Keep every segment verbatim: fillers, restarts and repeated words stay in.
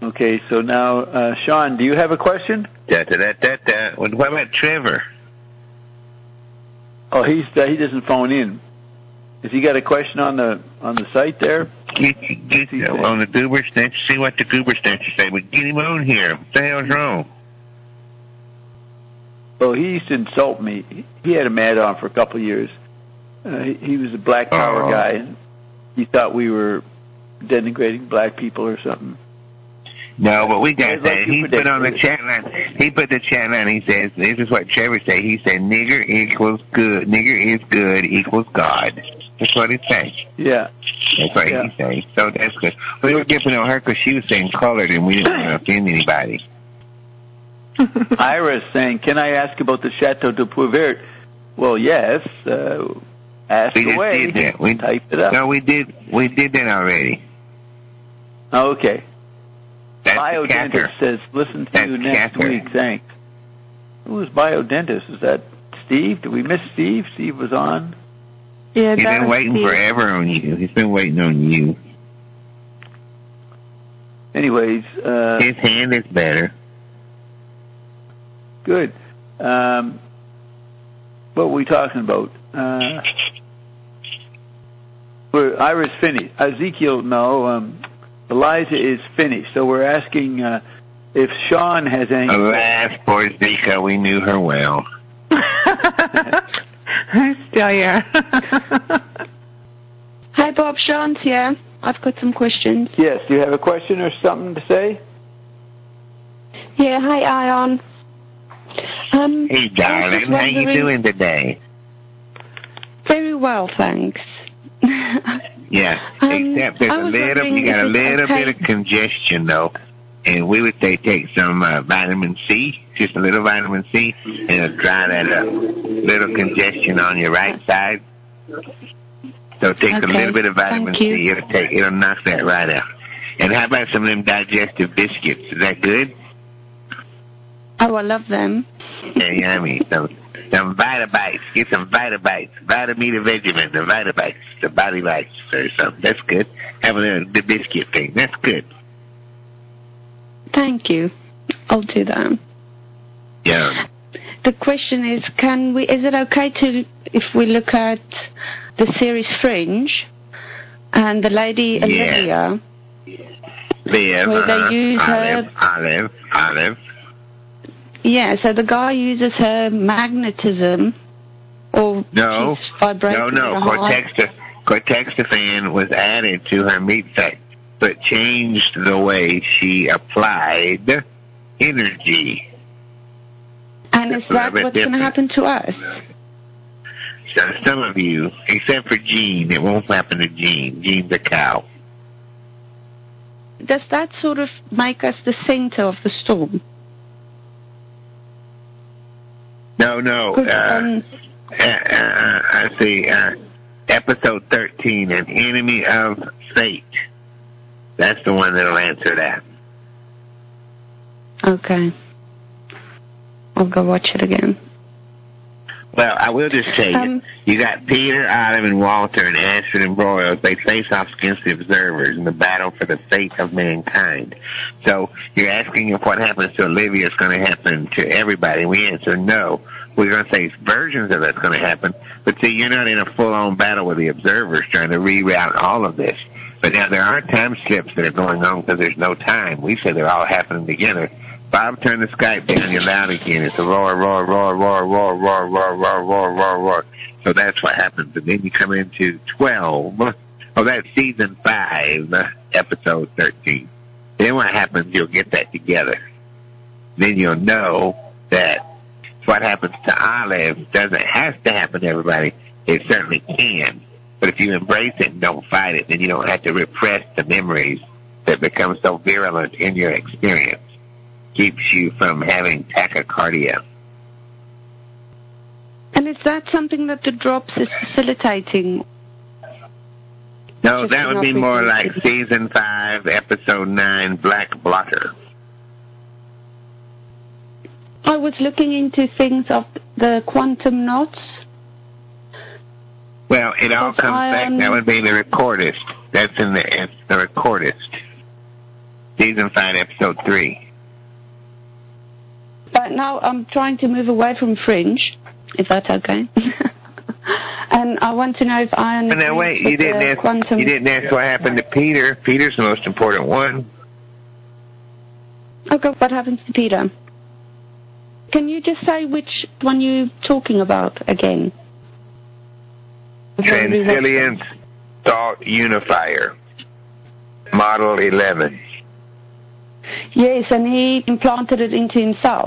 Okay, so now, uh, Sean, do you have a question? Da, da, da, da, da. What about Trevor? Oh, he's uh, he doesn't phone in. Has he got a question on the on the site there? Get, get, get on the Goober Stench, see what the Goober Stench say. But get him on here. What the hell's wrong? Well, he used to insult me. He had a mad on for a couple of years. Uh, he, he was a black power oh. guy, and he thought we were denigrating black people or something. No, but we got that. Like He put on the chat line. He put the chat line. He says, "This is what Trevor said." He said, "Nigger equals good. Nigger is good equals God." That's what he said. Yeah, that's what yeah. he said. So that's good. We were giving on her because she was saying colored, and we didn't want to offend anybody. Iris saying, "Can I ask about the Chateau de Pouvert?" Well, yes. Uh, ask we away. Just did that. We typed it up. No, we did. We did that already. Oh, okay. That's Biodentist says, "Listen to That's you next Cather. week." Thanks. Who was Biodentist? Is that Steve? Did we miss Steve? Steve was on. Yeah, he's been waiting Steve. forever on you. He's been waiting on you. Anyways, uh, his hand is better. Good. Um, what were we talking about? Uh, we're Iris finished. Ezekiel, no. Um, Eliza is finished. So we're asking uh, if Sean has any. Alas, poor Zika, we knew her well. Still here. Hi, Bob. Sean's here. I've got some questions. Yes. Do you have a question or something to say? Yeah. Hi, Ion. Um, hey, darling. How you doing today? Very well, thanks. Yeah, um, except there's a little, you got a little okay. bit of congestion, though. And we would say take some uh, vitamin C, just a little vitamin C, and it'll dry that up. Little congestion on your right side. So take okay. a little bit of vitamin Thank C. You. It'll take, it'll knock that right out. And how about some of them digestive biscuits? Is that good? Oh, I love them. Yeah, yeah, I mean, some, some Vitabites. Get some Vitabites. Vitamita Vegemin, the Vitabites, the Body Bites or something. That's good. Have a little, the biscuit thing. That's good. Thank you. I'll do that. Yeah. The question is, can we? Is it okay to, if we look at the series Fringe and the lady yeah. Olivia, Liv, where uh-huh. they use Olive, her, Olive, Olive. Yeah, so the guy uses her magnetism, or no, she's vibrating no, no. Cortex, Cortexiphan was added to her meat sack, but changed the way she applied energy. And is that what's going to happen to us? So some of you, except for Jean, it won't happen to Jean. Jean's a cow. Does that sort of make us the center of the storm? No, no. Uh, um, uh, uh, I see. Uh, episode thirteen, An Enemy of Fate. That's the one that'll answer that. Okay. I'll go watch it again. Well, I will just tell you, um, you got Peter, Olive, and Walter, and Ashford and Broyles. They face off against the observers in the battle for the fate of mankind. So you're asking if what happens to Olivia is going to happen to everybody. We answer no. We're going to say versions of that's going to happen. But see, you're not in a full-on battle with the observers trying to reroute all of this. But now there are time slips that are going on because there's no time. We say they're all happening together. Bob, turn the Skype down. You're loud again. It's a roar, roar, roar, roar, roar, roar, roar, roar, roar, roar, roar. So that's what happens. And then you come into twelve. Oh, that's season five, episode thirteen. Then what happens, you'll get that together. Then you'll know that what happens to Olive doesn't have to happen to everybody. It certainly can. But if you embrace it and don't fight it, then you don't have to repress the memories that become so virulent in your experience. Keeps you from having tachycardia. And is that something that the drops is facilitating? No, that would be more like season five, episode nine, Black Blotter. I was looking into things of the quantum knots. Well, it all comes back. That would be the recordist. That's in the, it's the recordist. Season five, episode three. But now I'm trying to move away from Fringe, if that's okay. And I want to know if Iron... But now wait, you didn't, ask, quantum... you didn't ask what happened to Peter. Peter's the most important one. Okay, what happens to Peter? Can you just say which one you're talking about again? Transilient Thought Unifier, Model eleven. Yes, and he implanted it into himself.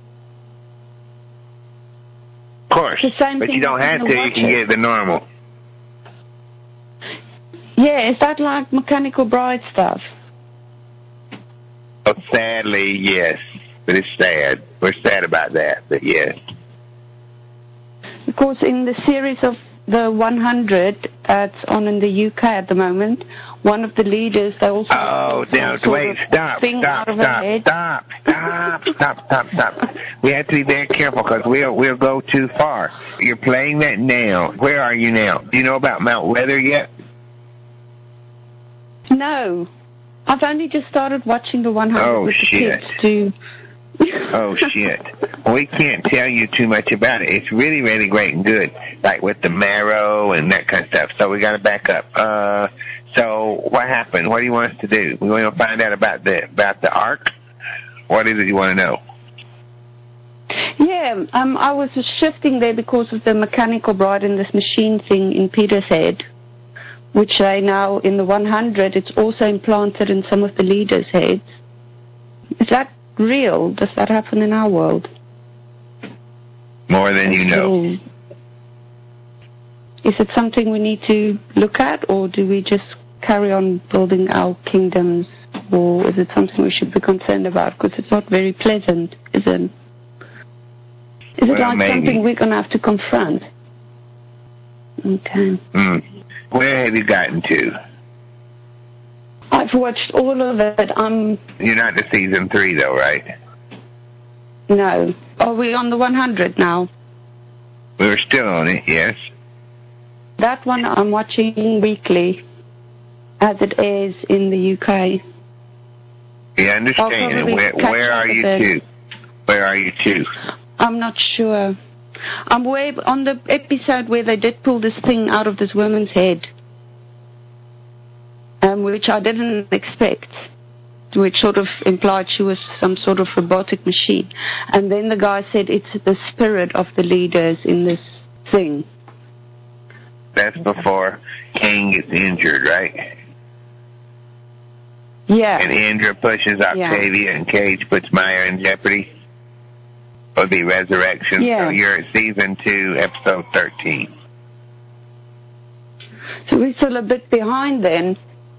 Of course, the same but thing you don't have to. You can get the normal. Yeah, is that like Mechanical Bride stuff? Oh, sadly, yes. But it's sad. We're sad about that, but yes. Because in the series of the one hundred that's on in the U K at the moment, one of the leaders, they also... Oh, now, wait, stop, stop, stop, stop, stop, stop, stop, stop. We have to be very careful because we'll, we'll go too far. You're playing that now. Where are you now? Do you know about Mount Weather yet? No. I've only just started watching the one hundred oh, with the shit. kids to... Oh, shit. We can't tell you too much about it. It's really, really great and good, like with the marrow and that kind of stuff. So we got to back up. Uh, so what happened? What do you want us to do? We want to find out about the about the Ark? What is it you want to know? Yeah, um, I was shifting there because of the Mechanical Bride and this machine thing in Peter's head, which they now, in the one hundred, it's also implanted in some of the leaders' heads. Is that real? Does that happen in our world? More than you know. Is it something we need to look at, or do we just carry on building our kingdoms, or is it something we should be concerned about? Because it's not very pleasant, is it? Is it well, like maybe. something we're going to have to confront? Okay. Mm. Where have you gotten to? I've watched all of it. I'm... You're not to season three, though, right? No. Are we on the one hundred now? We're still on it, yes. That one I'm watching weekly, as it is in the U K. We understand. Where, where are you to? Where are you to? I'm not sure. I'm way on the episode where they did pull this thing out of this woman's head. Um, which I didn't expect, which sort of implied she was some sort of robotic machine. And then the guy said it's the spirit of the leaders in this thing. That's before Kane gets injured, right? Yeah. And Indra pushes Octavia yeah. and Cage puts Maya in jeopardy. Or the resurrection. Yeah. So you're at season two, episode thirteen. So we're still a bit behind then.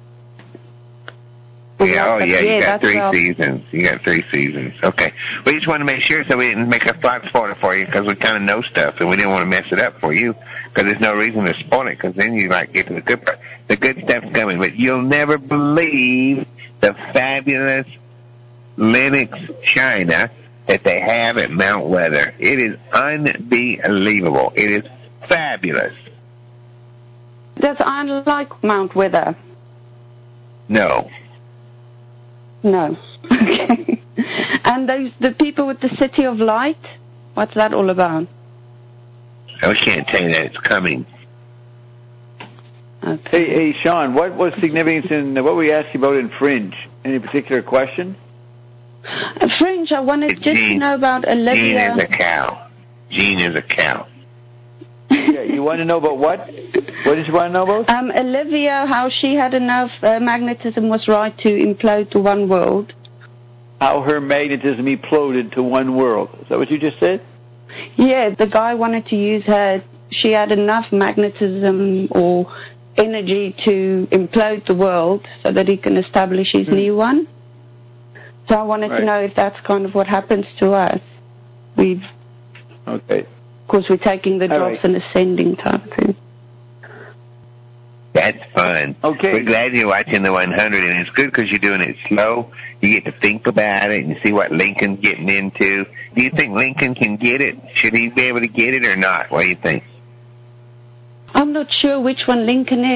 Yeah, oh yeah, you got three seasons. You got three seasons. Okay. We just want to make sure so we didn't make a plot spoiler for you because we kind of know stuff and we didn't want to mess it up for you because there's no reason to spoil it because then you might get to the good part. The good stuff's coming, but you'll never believe the fabulous Linux China that they have at Mount Weather. It is unbelievable. It is fabulous. Does Iron like Mount Weather? No. No. Okay. And those the people with the City of Light, what's that all about? I can't tell you that. It's coming. Okay. Hey, hey, Sean, what was significance in what we asked you about in Fringe? Any particular question? Uh, Fringe, I wanted it's just Jean, to know about Olivia. Jean is a cow. Jean is a cow. Yeah, you want to know about what? What did you want to know about? Um, Olivia, how she had enough uh, magnetism was right to implode to one world. How her magnetism imploded to one world. Is that what you just said? Yeah, the guy wanted to use her. She had enough magnetism or energy to implode the world so that he can establish his hmm. new one. So I wanted right. to know if that's kind of what happens to us. We've... Okay. Of course, we're taking the drops right. and ascending type of thing. That's fun. Okay. We're glad you're watching the one hundred, and it's good because you're doing it slow. You get to think about it and see what Lincoln's getting into. Do you think Lincoln can get it? Should he be able to get it or not? What do you think? I'm not sure which one Lincoln is.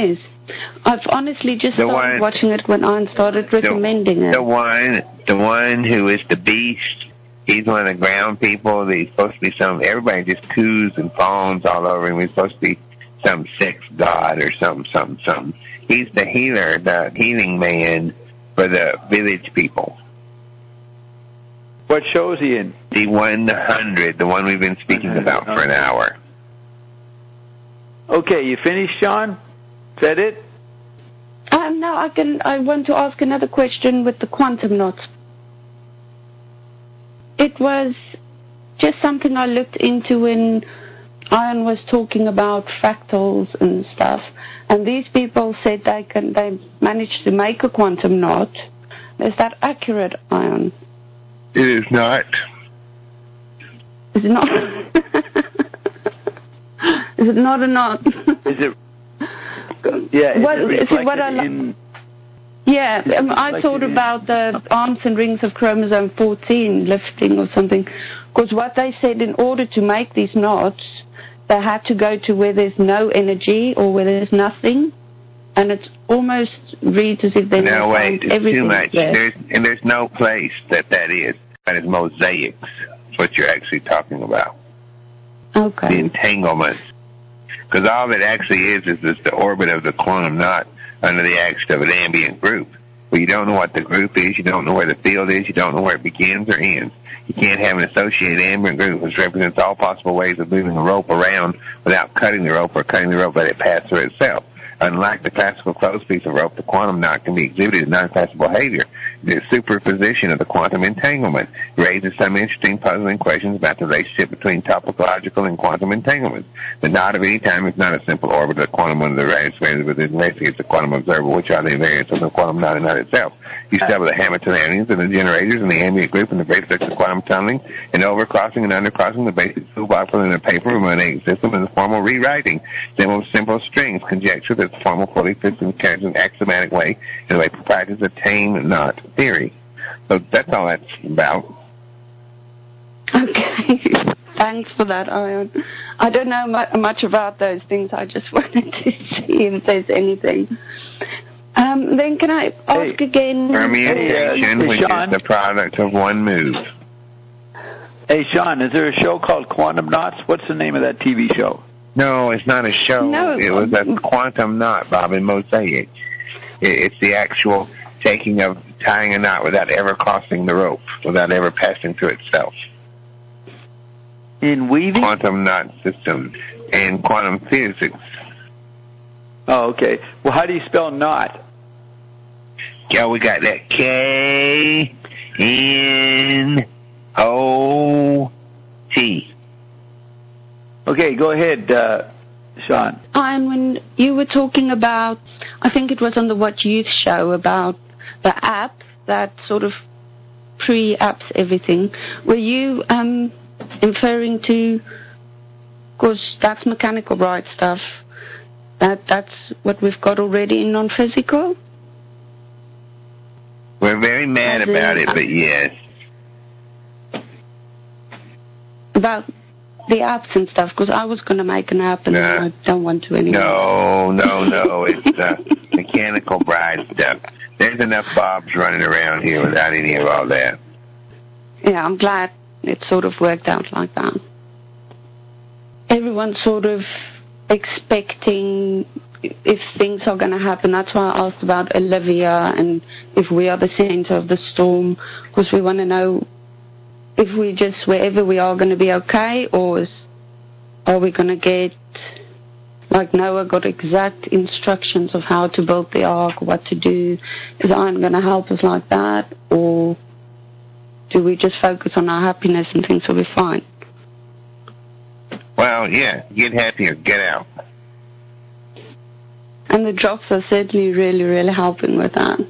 I've honestly just The started one- watching it when I started recommending it. The one, the one who is the beast, he's one of the ground people. He's supposed to be some, everybody just coos and fawns all over him. He's supposed to be some sex god or something, something, something. He's the healer, the healing man for the village people. What show is he in? The one hundred, the one we've been speaking about for an hour. Okay, you finished, Sean? Is that it? Um, no, I can. I want to ask another question with the quantum knots. It was just something I looked into when Ian was talking about fractals and stuff, and these people said they can. They managed to make a quantum knot. Is that accurate, Ian? It is not. Is it not? Is it not a knot? Is it? Yeah. Is What, it is it what I reflected in? Yeah, um, I Like thought it is. about the arms and rings of chromosome fourteen lifting or something, because what they said, in order to make these knots, they had to go to where there's no energy or where there's nothing, and it almost reads as if they No, found wait, it's everything too much. there. There's, and there's no place that that is. That is mosaics. That's what you're actually talking about. The Okay. entanglements. Because all it actually is is just the orbit of the quantum knot under the action of an ambient group. Well, you don't know what the group is, you don't know where the field is, you don't know where it begins or ends. You can't have an associated ambient group which represents all possible ways of moving a rope around without cutting the rope or cutting the rope, let it pass through itself. Unlike the classical closed piece of rope, the quantum knot can be exhibited in non-classical behavior. The superposition of the quantum entanglement raises some interesting puzzling questions about the relationship between topological and quantum entanglements. The knot of any time is not a simple orbit of the quantum under the radius variance, but it investigates the quantum observer, which are the invariants of the quantum knot and not itself. You start with the Hamiltonians and the generators and the ambient group and the basics of quantum tunneling and overcrossing and undercrossing the basic toolbox in the paper of an egg system and the formal rewriting. Simple, simple strings conjecture that the formal fully fits and carries an axiomatic way in the way proprietors attain knot theory. So that's all that's about. Okay. Thanks for that, Ian. I don't know mu- much about those things. I just wanted to see if there's anything. Um, then can I ask Hey, again? Permutation, Hey, uh, which Sean? is the product of one move. Hey, Sean, is there a show called Quantum Knots? What's the name of that T V show? No, it's not a show. No. It was a quantum knot, Bob, in Mosaic. It, it's the actual taking of tying a knot without ever crossing the rope, without ever passing through itself. In weaving? Quantum knot system and quantum physics. Oh, okay. Well, how do you spell knot? Yeah, we got that K N O T. Okay, go ahead, uh, Sean. And when you were talking about, I think it was on the What Youth show, about the app that sort of pre-apps everything, were you um, inferring to, because that's mechanical bright stuff, that that's what we've got already in non-physical? We're very mad As about in- it, but yes. About the apps and stuff, because I was going to make an app and Nah. I don't want to anymore. No, no, no. It's uh, mechanical bride stuff. There's enough Bobs running around here without any of all that. Yeah, I'm glad it sort of worked out like that. Everyone's sort of expecting if things are going to happen. That's why I asked about Olivia and if we are the center of the storm, because we want to know if we just, wherever we are, going to be okay, or is, are we going to get, like Noah got exact instructions of how to build the ark, what to do? Is Ian going to help us like that, or do we just focus on our happiness and things will be fine? Well, yeah, get happy or get out. And the drops are certainly really, really helping with that.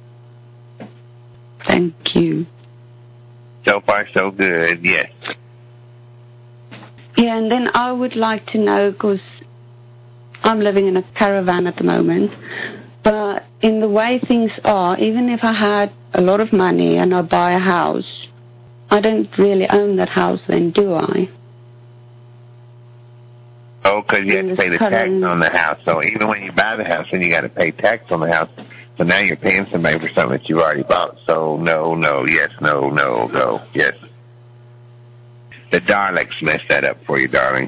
Thank you. So far, so good, yes. Yeah, and then I would like to know, because I'm living in a caravan at the moment, but in the way things are, even if I had a lot of money and I buy a house, I don't really own that house then, do I? Oh, because you have to pay the tax on the house. So even when you buy the house, then you got to pay tax on the house. So now you're paying somebody for something that you've already bought. So no, no, yes, no, no, no, yes. The Daleks messed that up for you, darling.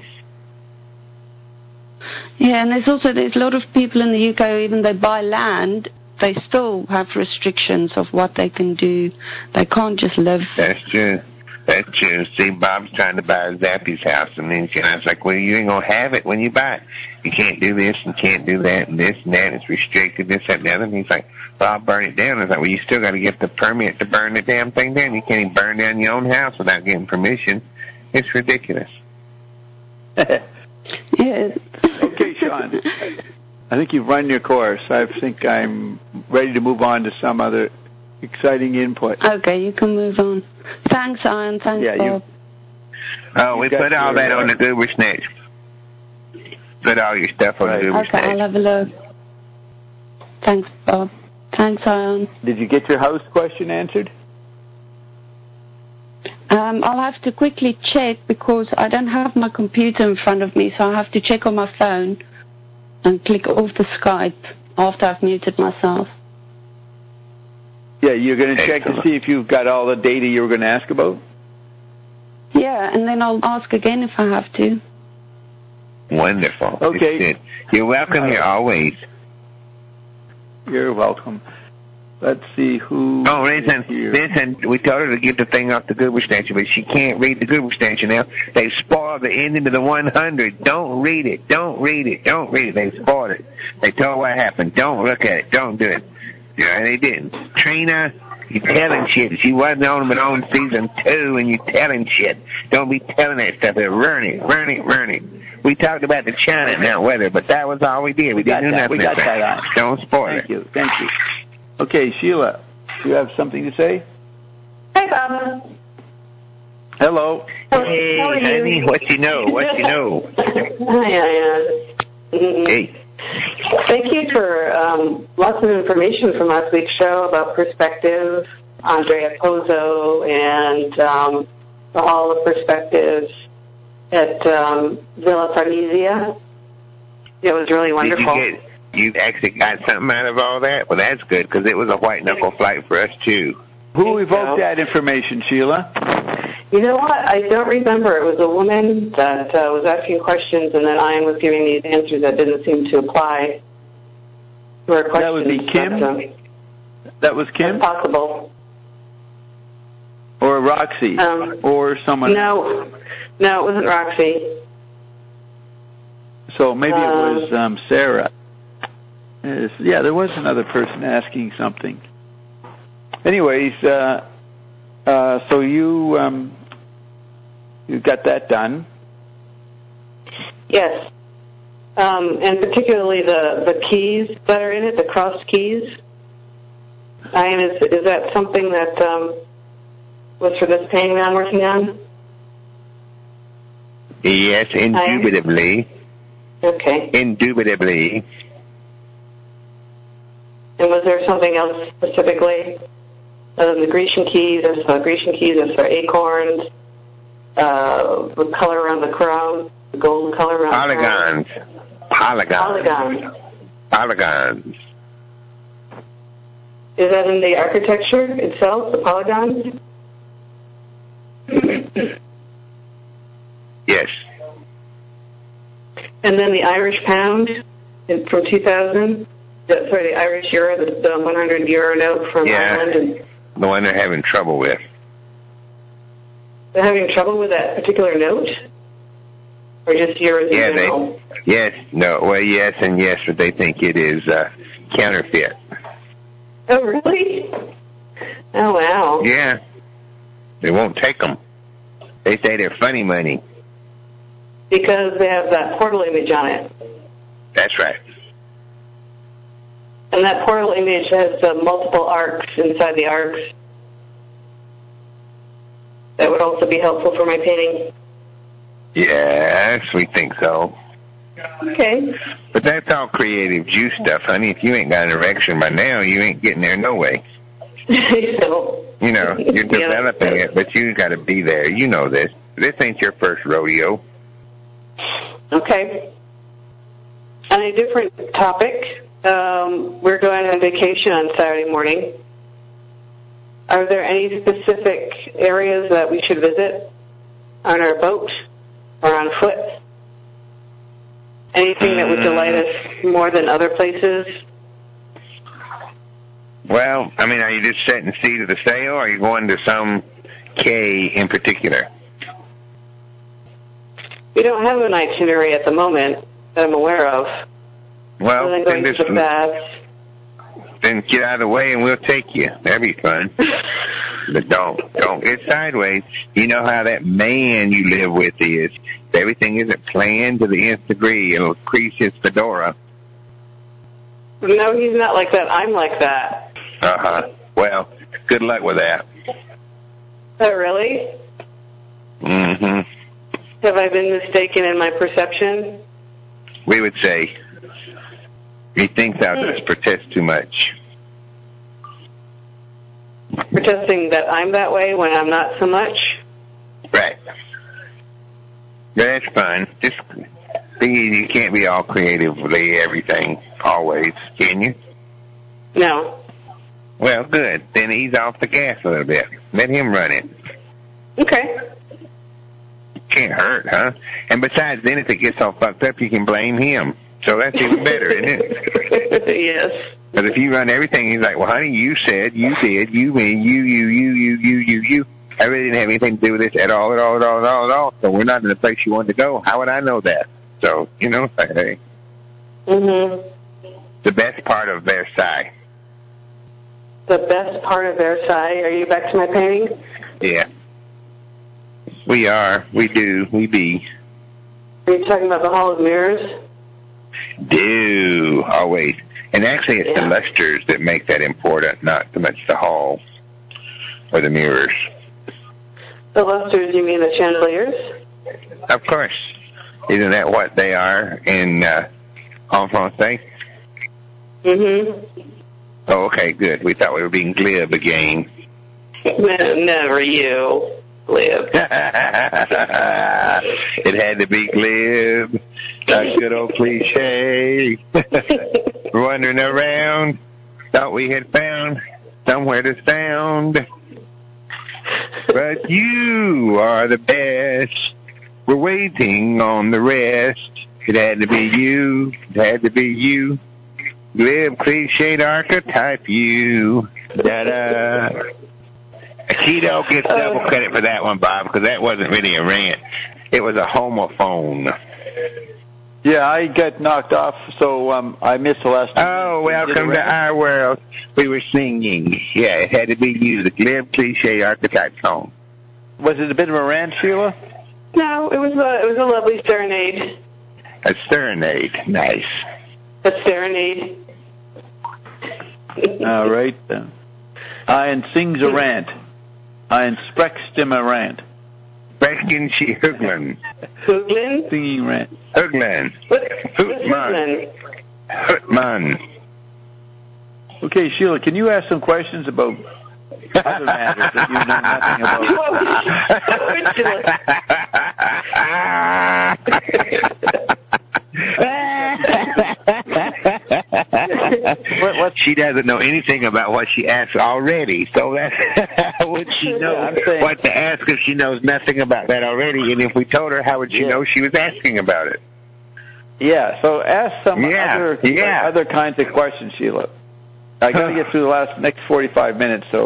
Yeah, and there's also there's a lot of people in the U K, even though they buy land, they still have restrictions of what they can do. They can't just live. That's true. That's true. See, Bob's trying to buy Zappy's house, and then and I was like, well, you ain't going to have it when you buy it. You can't do this and can't do that and this and that. It's restricted, this, that, and the other. And he's like, well, I'll burn it down. I was like, well, you still got to get the permit to burn the damn thing down. You can't even burn down your own house without getting permission. It's ridiculous. Yeah. Okay, Sean. I think you've run your course. I think I'm ready to move on to some other exciting input. Okay, you can move on. Thanks, Ian. Thanks, yeah, Bob. Oh, we put all that on the Goober Snatch. Put all your stuff on right. the Goober okay, Snatch. Okay, I'll have a look. Thanks, Bob. Thanks, Ian. Did you get your house question answered? Um, I'll have to quickly check because I don't have my computer in front of me, so I'll have to check on my phone and click off the Skype after I've muted myself. Yeah, you're going to check to see if you've got all the data you were going to ask about? Yeah, and then I'll ask again if I have to. Wonderful. Okay. You're welcome here always. You're welcome. Let's see who... Oh, listen, listen, we told her to get the thing off the Goober statue, but she can't read the Goober statue now. They spoiled the ending of the one hundred. Don't read it. Don't read it. Don't read it. They spoiled it. They told her what happened. Don't look at it. Don't do it. Yeah, they didn't. Trina, you're telling shit. She wasn't on but on season two, and you're telling shit. Don't be telling that stuff. They're run it, run it, run it. We talked about the China and that weather, but that was all we did. We, we didn't do that. nothing. We got that on. Don't spoil Thank it. Thank you. Thank you. Okay, Sheila, do you have something to say? Hi, Bob. Hello. Hey, How are honey, you? what you know? What you know? Hi, Ian. Mm-hmm. Hey. Thank you for um, lots of information from last week's show about perspective, Andrea Pozzo, and um, the Hall of Perspectives at um, Villa Farnesia. It was really wonderful. Did you get, you actually got something out of all that? Well, that's good, because it was a white-knuckle flight for us, too. Who evoked that information, Sheila? You know what? I don't remember. It was a woman that uh, was asking questions, and then Ian was giving these answers that didn't seem to apply to her questions. That would be Kim? But, um, that was Kim? That's possible. Or Roxy? Um, or someone? No. No, it wasn't Roxy. So maybe um, it was um, Sarah. Yes, yeah, there was another person asking something. Anyways, uh, uh, so you um, you got that done. Yes, um, and particularly the, the keys that are in it, the cross keys. I mean, is, is that something that um, was for this painting that I'm working on? Yes, indubitably. Okay. Indubitably. And was there something else specifically? Uh, the Grecian keys, there's the Grecian keys, there's the acorns, uh, the color around the crown, the golden color around Polygons. the crown. Polygons. Polygons. Polygons. Is that in the architecture itself, the polygons? Yes. And then the Irish pound in, from two thousand, the, sorry, the Irish euro, the, the one hundred euro note from yeah. Ireland. And the one they're having trouble with. They're having trouble with that particular note? Or just euros yeah, in general? They, yes, no, well, yes and yes, but they think it is uh, counterfeit. Oh, really? Oh, wow. Yeah. They won't take them. They say they're funny money. Because they have that portal image on it. That's right. And that portal image has uh, multiple arcs inside the arcs. That would also be helpful for my painting. Yes, we think so. Okay. But that's all creative juice stuff, honey. If you ain't got an erection by now, you ain't getting there no way. so, you know, you're yeah. developing it, but you got to be there. You know this. This ain't your first rodeo. Okay. On a different topic, um, we're going on vacation on Saturday morning. Are there any specific areas that we should visit on our boat or on foot? Anything that would delight us more than other places? Well, I mean, are you just setting the seat of the sail, or are you going to some K in particular? We don't have an itinerary at the moment that I'm aware of. Well, other than going then, to the baths. Then get out of the way and we'll take you. That'd be fun. But don't, don't get sideways. You know how that man you live with is. If everything isn't planned to the nth degree, it'll crease his fedora. No, he's not like that. I'm like that. Uh-huh. Well, good luck with that. Oh, really? Mm-hmm. Have I been mistaken in my perception? We would say he thinks thou dost protest too much. Protesting that I'm that way when I'm not so much? Right. That's fine. Just thinking you can't be all creatively everything always, can you? No. Well, good. Then ease off the gas a little bit. Let him run it. Okay. Can't hurt, huh? And besides, then if it gets all fucked up, you can blame him. So that's even better, isn't it? Yes. But if you run everything, he's like, well, honey, you said, you did, you, me, you, you, you, you, you, you, you. I really didn't have anything to do with this at all, at all, at all, at all, at all. So we're not in the place you wanted to go. How would I know that? So, you know, hey. Mm-hmm. The best part of Versailles. The best part of Versailles. Are you back to my painting? Yeah. We are. We do. We be. Are you talking about the Hall of Mirrors? Do. Always. And actually, it's Yeah. the lusters that make that important, not so much the hall or the mirrors. The lusters, you mean the chandeliers? Of course. Isn't that what they are in uh, en français? Mm-hmm. Oh, okay, good. We thought we were being glib again. No, never you. Glib. It had to be glib. A good old cliche. Wandering around, thought we had found somewhere to sound. But you are the best. We're waiting on the rest. It had to be you. It had to be you. Glib, cliched archetype you. Da-da. Keto gets double credit for that one, Bob, because that wasn't really a rant. It was a homophone. Yeah, I got knocked off, so um, I missed the last time. Oh, welcome to our world. We were singing. Yeah, it had to be you, the glib, cliche archetype song. Was it a bit of a rant, Sheila? No, it was a, it was a lovely serenade. A serenade. Nice. A serenade. All right. Then. Ein sings a rant. Ein sprecht im a rant. Sprechen Sie Hüglen. Hüglen? Singing rant. Hüglen. What, what's Hüglen? Hütman. Okay, Sheila, can you ask some questions about other matters that you know nothing what, what, she doesn't know anything about what she asks already, so that's how would she know yeah, saying, what to ask if she knows nothing about that already? And if we told her, how would she yeah. know she was asking about it? Yeah, so ask some yeah, other yeah. uh, other kinds of questions, Sheila. I got to get through the last next forty-five minutes, so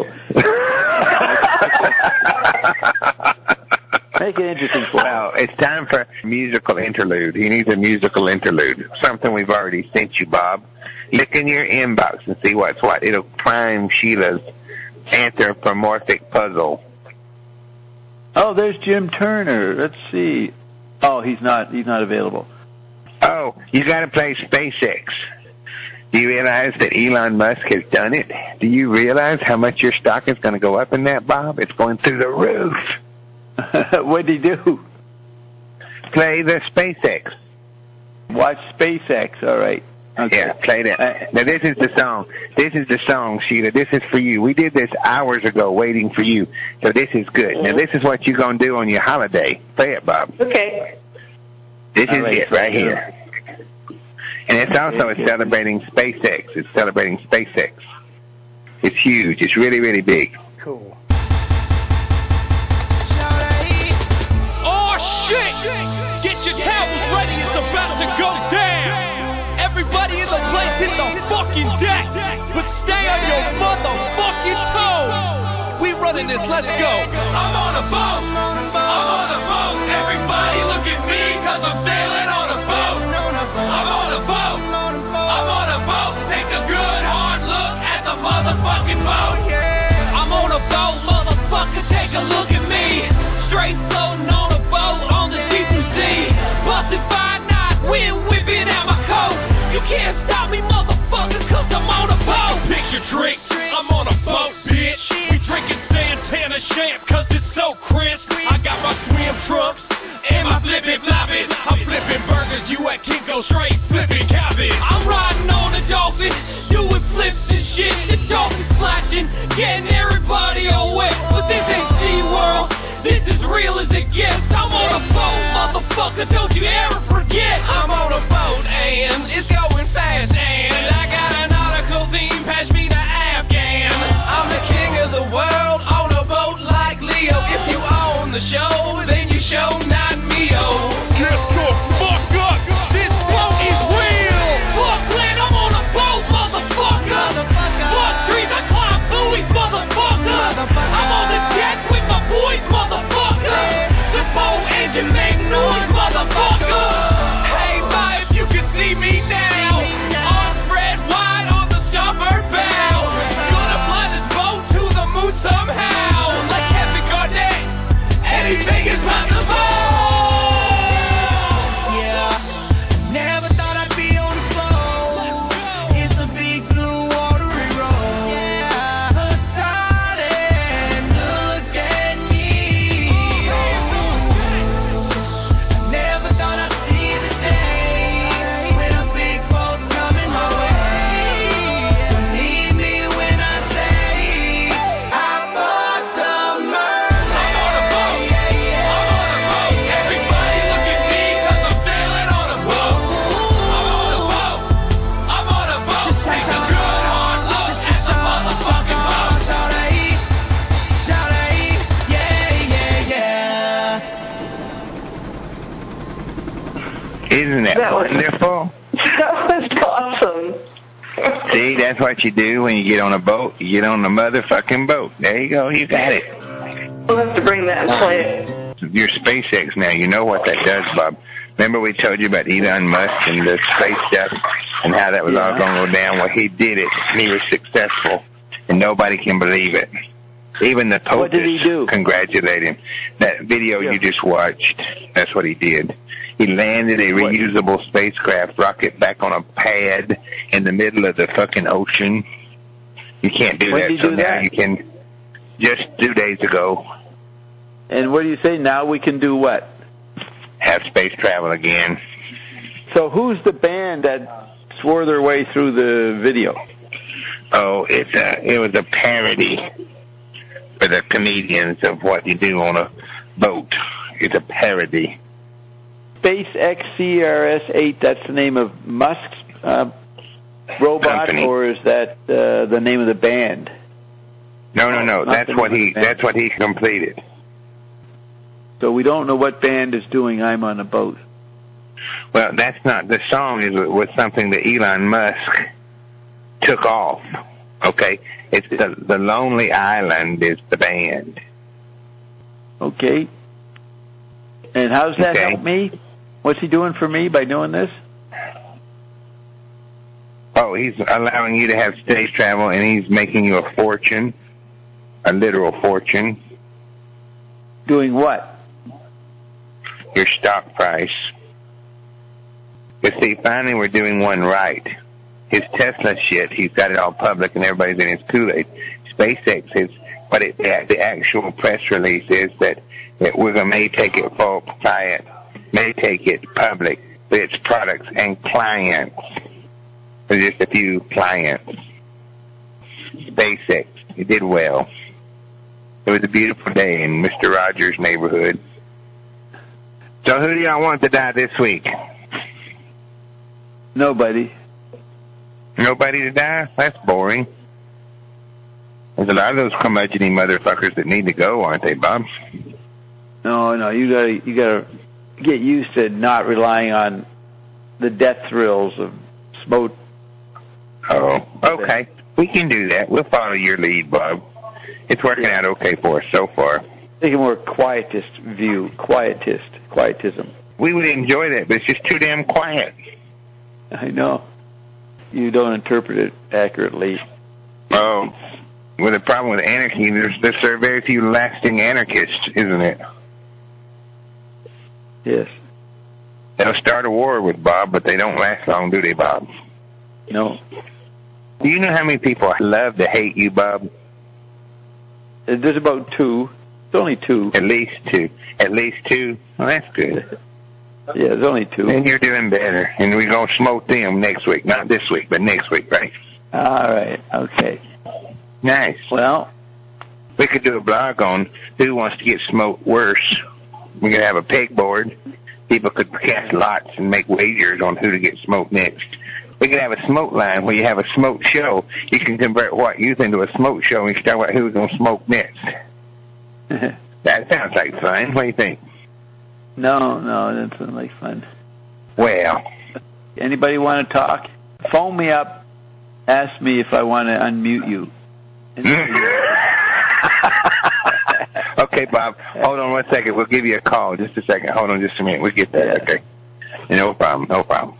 make it interesting for Well, it's time for a musical interlude. He needs a musical interlude. Something we've already sent you, Bob. Look in your inbox and see what's what. It'll prime Sheila's anthropomorphic puzzle. Oh, there's Jim Turner. Let's see. Oh, he's not. He's not available. Oh, you got to play SpaceX. Do you realize that Elon Musk has done it? Do you realize how much your stock is going to go up in that, Bob? It's going through the roof. What did he do? Play the SpaceX. Watch SpaceX. All right. Okay. Yeah, play that. Uh, now, this is the song. This is the song, Sheila. This is for you. We did this hours ago waiting for you. So this is good. Mm-hmm. Now, this is what you're going to do on your holiday. Play it, Bob. Okay. This All is right, it so right you- here. And it's also it's celebrating SpaceX. It's celebrating SpaceX. It's huge. It's really, really big. Cool. Oh, shit! Get your towels ready. It's about to go down. Everybody in the place hit the fucking deck. But stay on your motherfucking toes. We running this. Let's go. I'm on a boat. I'm on a boat. Everybody look at me because I'm sailing on a boat. I'm on a boat. I'm on a boat. Take a good hard look at the motherfucking boat. I'm on a boat, motherfucker. Take a look at me. Straight floating on a boat on the deep blue sea. Busted by night, wind whipping out my coat. You can't stop me, motherfucker, cause I'm on a boat. Picture trick, I'm on a boat, bitch. We drinking Santana champ, cause it's so crisp. I got my swim trunks and my flippin' floppies. I'm flipping burgers, you at Kinko straight flipping cabbage. I'm riding on a dolphin, doing flips and shit. The dolphin splashing, getting everybody all wet. But this ain't SeaWorld, this is real as it gets. I'm on a boat, motherfucker, don't you ever forget. I'm on a boat and it's going fast and I got an nautical theme, pass me the Afghan. I'm the king of the world on a boat like Leo. If you own the show, then you show not me-o. Get the fuck up, this boat is real. Fuck land, I'm on a boat, motherfucker. Fuck trees, I climb buoys, motherfucker. I'm on the deck with my boys, motherfucker. The boat engine make noise, motherfucker. Hey, ma, if you can see me now, arms spread wide on the starboard bow. Gonna fly this boat to the moon somehow. Like Kevin Garnett, anything is possible. Yeah, never thought I'd be on the boat. It's a big blue watery road. Yeah, but darling, look at me. Never thought I'd see the day when a big boat's coming my way. Believe me when I say I bought some mercy. I'm on a boat. I'm on a boat. Everybody look at me cause I'm sailing on a boat. I'm on a boat. I'm on a boat. Take a good hard look at the motherfucking boat. Yeah, yeah, yeah. Isn't that, That was- wonderful? That was awesome. See, that's what you do when you get on a boat. You get on a motherfucking boat. There you go. You got it. We'll have to bring that and play it. You're SpaceX now. You know what that does, Bob. Remember we told you about Elon Musk and the space stuff and how that was all Yeah. going to go down? Well, he did it, and he was successful, and nobody can believe it. Even the What did he POTUS do? congratulate him. That video Yeah. you just watched, that's what he did. He landed a What? reusable spacecraft rocket back on a pad in the middle of the fucking ocean. You can't do When that, did he so do now that? you can, just two days ago, And what do you say? Now we can do what? have space travel again. So who's the band that swore their way through the video? Oh, it's a, it was a parody for the comedians of what you do on a boat. It's a parody. SpaceX C R S eight, that's the name of Musk's uh, robot, Company. or is that uh, the name of the band? No, no, no. Not That's the what name he. of the band. That's what he completed. So we don't know what band is doing I'm on a Boat. Well, that's not the song. Is was something that Elon Musk took off. Okay, it's the the Lonely Island is the band. Okay. And how's that Okay. help me? What's he doing for me by doing this? Oh, he's allowing you to have space travel, and he's making you a fortune, a literal fortune. Doing what? Your stock price. But see, finally we're doing one right. His Tesla shit, he's got it all public and everybody's in his Kool-Aid. SpaceX is, but it, the actual press release is that, that we're going to may take it full client, may take it public, but its products and clients. There's just a few clients. SpaceX, it did well. It was a beautiful day in Mister Rogers' neighborhood. So who do y'all want to die this week? Nobody. Nobody to die? That's boring. There's a lot of those curmudgeony motherfuckers that need to go, aren't they, Bob? No, no, you gotta you gotta get used to not relying on the death thrills of smoke. Oh, okay. We can do that. We'll follow your lead, Bob. It's working Yeah. out okay for us so far. Take a more quietist view, quietist, quietism. We would enjoy that, but it's just too damn quiet. I know. You don't interpret it accurately. Oh, well, the problem with anarchy, there's, there's there are very few lasting anarchists, isn't it? Yes. They'll start a war with Bob, but they don't last long, do they, Bob? No. Do you know how many people love to hate you, Bob? There's about two. It's only two. At least two. At least two? Well, that's good. Yeah, there's only two. And you're doing better. And we're going to smoke them next week. Not this week, but next week, right? All right. Okay. Nice. Well, we could do a blog on who wants to get smoked worse. We could have a pegboard. People could cast lots and make wagers on who to get smoked next. We could have a smoke line where you have a smoke show. You can convert what youth into a smoke show and start out who's going to smoke next. That sounds like fun. What do you think? no, no, that doesn't like fun. Well. Anybody want to talk? Phone me up. Ask me if I want to unmute you. Okay, Bob. Hold on one second. We'll give you a call. Just a second. Hold on just a minute. We'll get that. Yeah. Okay. No problem. No problem.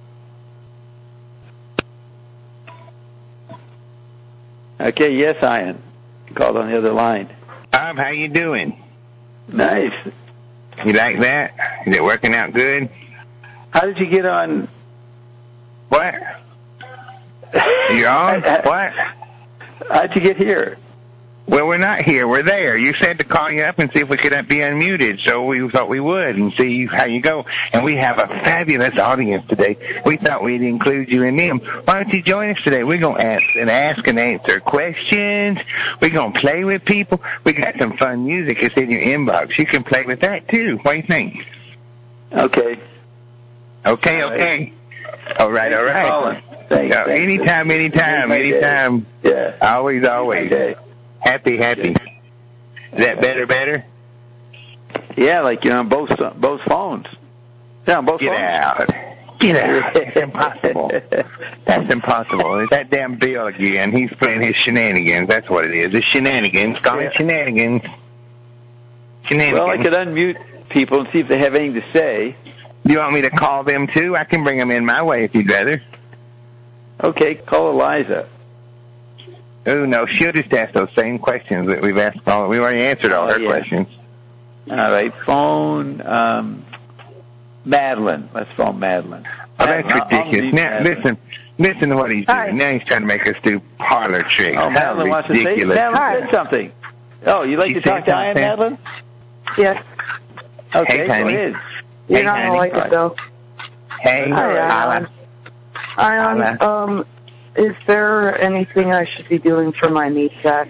Okay, yes, Ian. Called on the other line. Bob, how you doing? Nice. You like that? Is it working out good? How did you get on? What? You're on? What? How'd you get here? Well, we're not here. We're there. You said to call you up and see if we could be unmuted, so we thought we would and see how you go. And we have a fabulous audience today. We thought we'd include you in them. Why don't you join us today? We're going to ask and ask and answer questions. We're going to play with people. We got some fun music. It's in your inbox. You can play with that, too. What do you think? Okay. Okay, okay. All right, all right. Thanks, So, thanks. anytime, anytime, anytime. Yeah. Always, always. Okay. Happy, happy. Is that better, better? Yeah, like you're on both both phones. Yeah, on both Get phones. out. Get out. That's impossible. That's impossible. It's that damn Bill again. He's playing his shenanigans. That's what it is. It's shenanigans. Call Yeah. it shenanigans. Shenanigans. Well, I could unmute people and see if they have anything to say. Do you want me to call them, too? I can bring them in my way if you'd rather. Okay, call Eliza. Oh, no, she'll just ask those same questions that we've asked all. We've already answered all Oh, her yeah. questions. All right, phone um, Madeline. Let's phone Madeline. Oh, that's Madeline, I'll- I'll ridiculous. leave Now, Madeline. listen, listen to what he's Hi. doing. Now he's trying to make us do parlor tricks. Oh, How Madeline wants to say ridiculous. Madeline said something. Oh, you like She to talk said to Ian, something. Madeline? Yes. Okay, Hey, go honey. ahead. You're Hey, not going to honey. like it, though. Hey, Hi, Alan. Ion, Ion, um, is there anything I should be doing for my meat sack?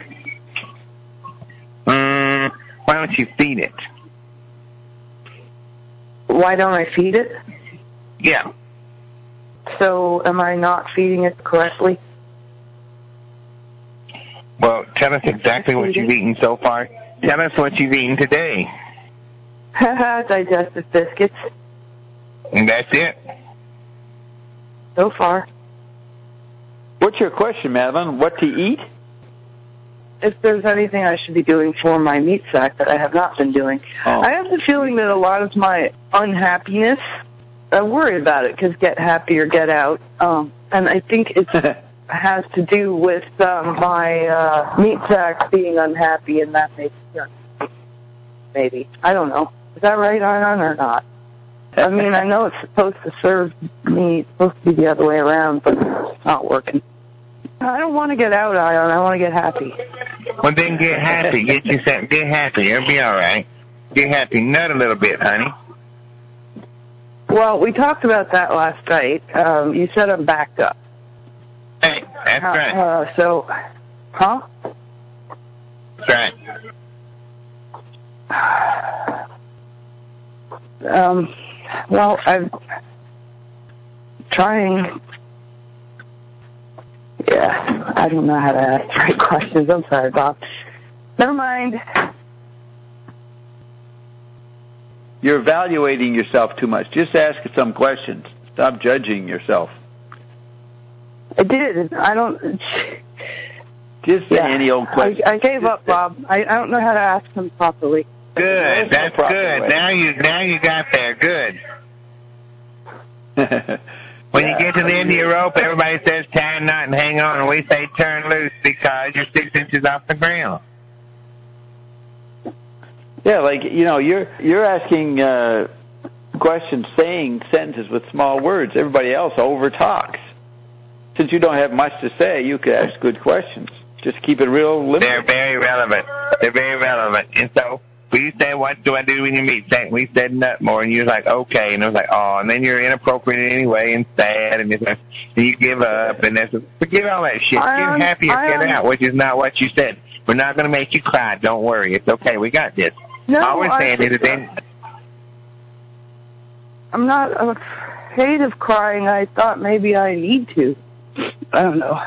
Mm, why don't you feed it? Why don't I feed it? Yeah. So am I not feeding it correctly? Well, tell us exactly what you've eaten so far. Tell us what you've eaten today. Digestive biscuits, And that's it. so far. What's your question, Madeline? What to eat? If there's anything I should be doing for my meat sack that I have not been doing. Oh. I have the feeling that a lot of my unhappiness, I worry about it because get happy or get out. Um, and I think it has to do with um, my uh, meat sack being unhappy, and that makes sense. Maybe. I don't know. Is that right, Ion, or not? I mean, I know it's supposed to serve me, it's supposed to be the other way around, but it's not working. I don't want to get out, Ion. I want to get happy. Well, then get happy. Get yourself, get happy. It'll be all right. Get happy. Nut a little bit, honey. Well, we talked about that last night. Um, you said I'm backed up. Hey, that's Uh, right. Uh, so, huh? That's right. Um, well, I'm trying. Yeah, I don't know how to ask right questions. I'm sorry, Bob. Never mind. You're evaluating yourself too much. Just ask some questions. Stop judging yourself. I did. I don't. Just say Yeah. any old question. I, I gave Just up, say- Bob. I, I don't know how to ask them properly. Good. That's proper good. way. Now you now you got there. Good. When Yeah. you get to the end of your rope, everybody says tie a knot and hang on, and we say turn loose because you're six inches off the ground. Yeah, like, you know, you're you're asking uh, questions, saying sentences with small words. Everybody else over talks. Since you don't have much to say, you could ask good questions. Just keep it real limited. They're very relevant. They're very relevant. And so we say, what do I do when you meet? Say, we said nut more, and you're like, okay. And I was like, oh, and then you're inappropriate anyway and sad, and, and you give up, and that's, forget all that shit. I Get un- happy or I get un- out, which is not what you said. We're not going to make you cry. Don't worry. It's okay. We got this. No, all we're I- saying is that then, I'm not afraid of crying. I thought maybe I need to. I don't know.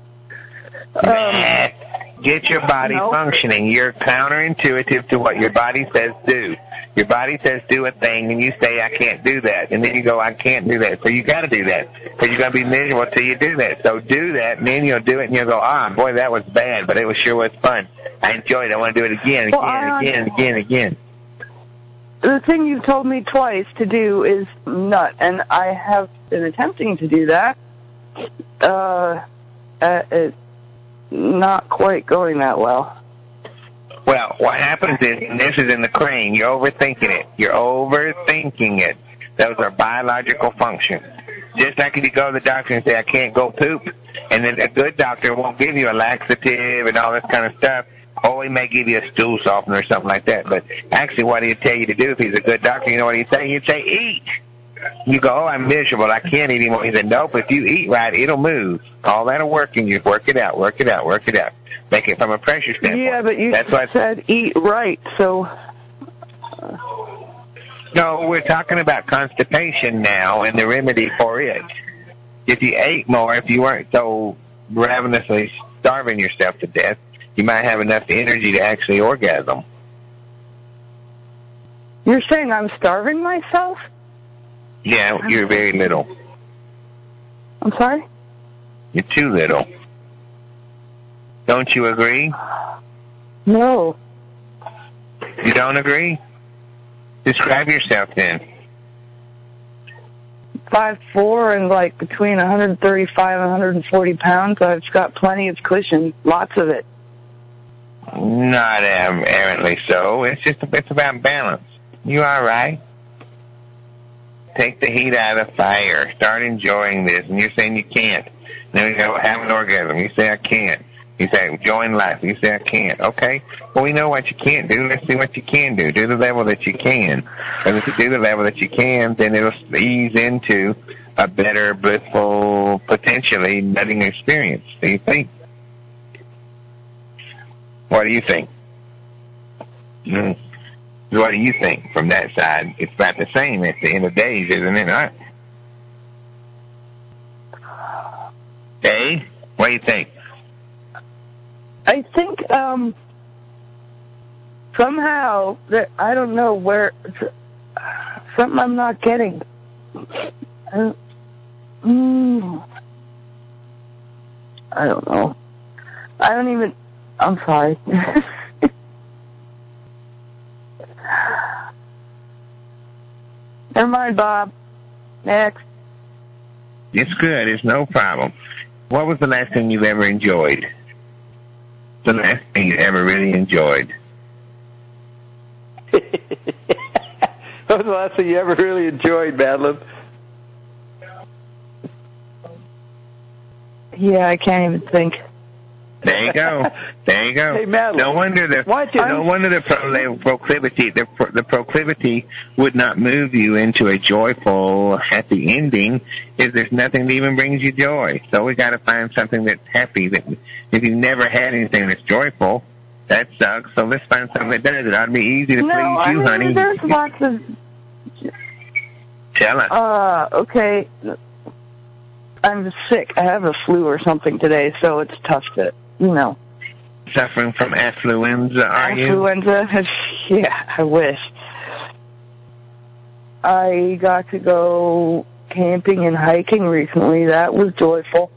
Um, get your body no. functioning. You're counterintuitive to what your body says do. Your body says do a thing, and you say, I can't do that. And then you go, I can't do that. So you got to do that. Because you're going to be miserable till you do that. So do that, and then you'll do it, and you'll go, ah, boy, that was bad, but it was sure was fun. I enjoyed it. I want to do it again, again, Well, I- again, again, again. the thing you've told me twice to do is nut, and I have been attempting to do that. Uh, uh it's not quite going that well. Well, what happens is, and this is in the crane, you're overthinking it. You're overthinking it. Those are biological functions. Just like if you go to the doctor and say, I can't go poop, and then a good doctor won't give you a laxative and all this kind of stuff. Or he may give you a stool softener or something like that. But actually what he'd tell you to do if he's a good doctor, you know what he'd say? He'd say, eat. You go, oh, I'm miserable. I can't eat anymore. He said, nope, if you eat right, it'll move. All that'll work, and you work it out, work it out, work it out. Make it from a pressure standpoint. Yeah, but you That's what said eat right, so... No, we're talking about constipation now and the remedy for it. If you ate more, if you weren't so ravenously starving yourself to death, you might have enough energy to actually orgasm. You're saying I'm starving myself? Yeah, you're very little. I'm sorry? You're too little. Don't you agree? No. You don't agree? Describe yourself then. five foot four and like between one hundred thirty-five and one hundred forty pounds. I've got plenty of cushion, lots of it. Not um, errantly so. It's just it's about balance. You all right? Take the heat out of the fire. Start enjoying this. And you're saying you can't. Then you go have an orgasm. You say I can't. You say join life. You say I can't. Okay. Well, we know what you can't do. Let's see what you can do. Do the level that you can. And if you do the level that you can, then it'll ease into a better, blissful, potentially nutting experience. Do you think? What do you think? Mm. What do you think from that side? It's about the same at the end of days, isn't it? Right? Hey, what do you think? I think um, somehow that I don't know where something I'm not getting. I, mm, I don't know. I don't even. I'm sorry. Never mind, Bob. Next. It's good. It's no problem. What was the last thing you've ever enjoyed? The last thing you ever really enjoyed? What was the last thing you ever really enjoyed, Madeline? Yeah, I can't even think. There you go. There you go. Hey, Madeline. No wonder the Why'd you- no wonder the pro- proclivity the pro- the proclivity would not move you into a joyful, happy ending. If there's nothing that even brings you joy, so we got to find something that's happy. That if you've never had anything that's joyful, that sucks. So let's find something that does. It ought to be easy to No, please I you, mean, honey. there's lots of Tell us. Uh, okay. I'm sick. I have a flu or something today, so it's tough to, you know. Suffering from affluenza, are you? Affluenza? Yeah, I wish. I got to go camping and hiking recently. That was joyful.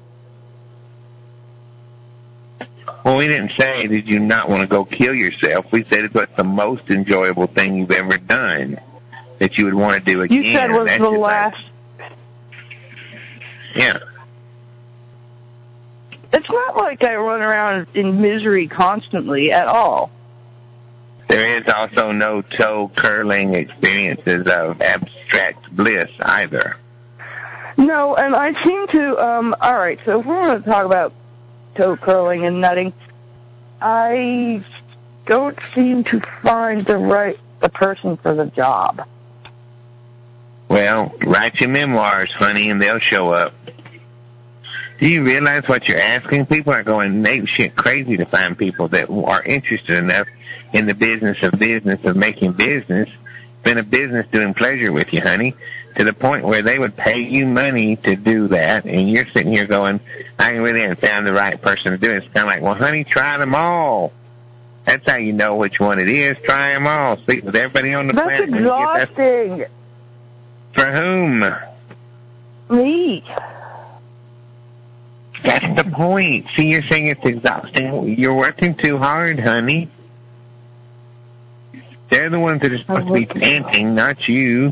Well, we didn't say, did you not want to go kill yourself? We said it was the most enjoyable thing you've ever done that you would want to do again. You said was the last... Yeah. It's not like I run around in misery constantly at all. There is also no toe-curling experiences of abstract bliss either. No, and I seem to, um, all right, so if we're going to talk about toe curling and nutting, I don't seem to find the right, the person for the job. Well, write your memoirs, honey, and they'll show up. Do you realize what you're asking? People are going ape shit crazy to find people that are interested enough in the business of business of making business, been a business doing pleasure with you, honey, to the point where they would pay you money to do that, and you're sitting here going, I really haven't found the right person to do it. It's kind of like, well, honey, try them all. That's how you know which one it is. Try them all. Sleep with everybody on the That's planet. exhausting. That. For whom? Me. That's the point. See, you're saying it's exhausting. You're working too hard, honey. They're the ones that are supposed to be panting, not you.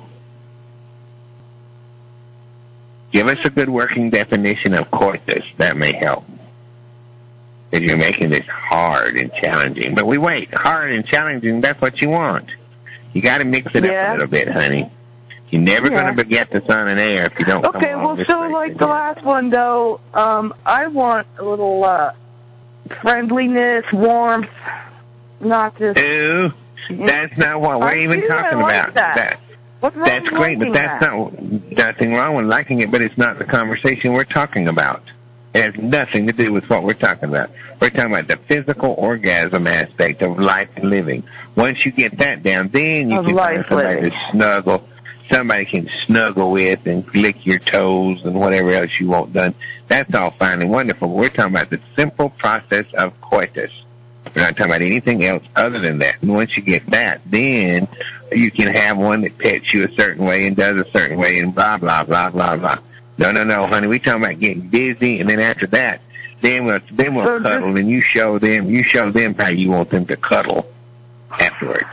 Give us a good working definition of coitus. That may help. Because you're making this hard and challenging. But we wait. Hard and challenging, that's what you want. You got to mix it yeah. up a little bit, honey. You're never yeah. going to beget the sun and air if you don't okay, come well, so like the last one, though, um, I want a little uh, friendliness, warmth, not just... Ooh, that's not what we're I even do, talking I like about. That. that What's wrong that's with great, but that's that? not nothing wrong with liking it, but it's not the conversation we're talking about. It has nothing to do with what we're talking about. We're talking about the physical orgasm aspect of life and living. Once you get that down, then you of can find somebody living. to snuggle. Somebody can snuggle with and lick your toes and whatever else you want done. That's all fine and wonderful. But we're talking about the simple process of coitus. We're not talking about anything else other than that. And once you get that, then you can have one that pets you a certain way and does a certain way and blah, blah, blah, blah, blah. No, no, no, honey. We're talking about getting busy, and then after that, then we'll, then we'll so cuddle, just, and you show them, you show them how you want them to cuddle afterwards.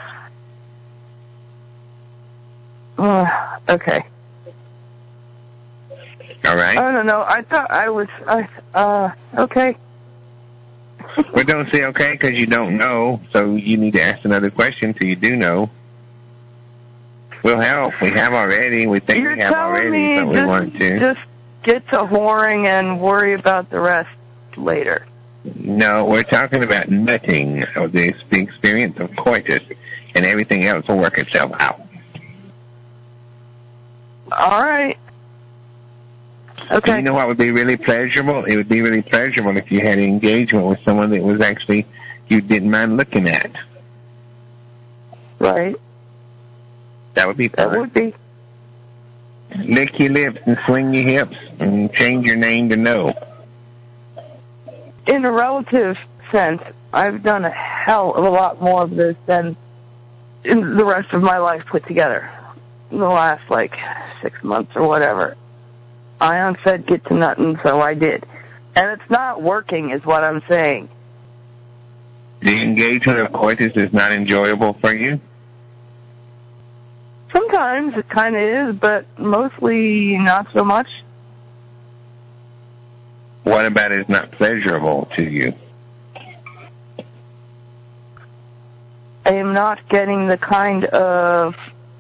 Uh, okay. All right? I don't know. I thought I was, I, uh, okay. Well, don't say okay because you don't know, so you need to ask another question so you do know. We'll help. We have already. We think You're we have already, me but we just, want to. Just get to whoring and worry about the rest later. No, we're talking about nutting, of the experience of coitus, and everything else will work itself out. All right. Okay. You know what would be really pleasurable? It would be really pleasurable if you had an engagement with someone that was actually you didn't mind looking at. Right. That would be fun. That would be. Lick your lips and swing your hips and change your name to no. In a relative sense, I've done a hell of a lot more of this than in the rest of my life put together. In the last, like, six months or whatever. Ion said get to nothing, so I did. And it's not working, is what I'm saying. The engagement of coitus is not enjoyable for you? Sometimes it kind of is, but mostly not so much. What about it is not pleasurable to you? I am not getting the kind of...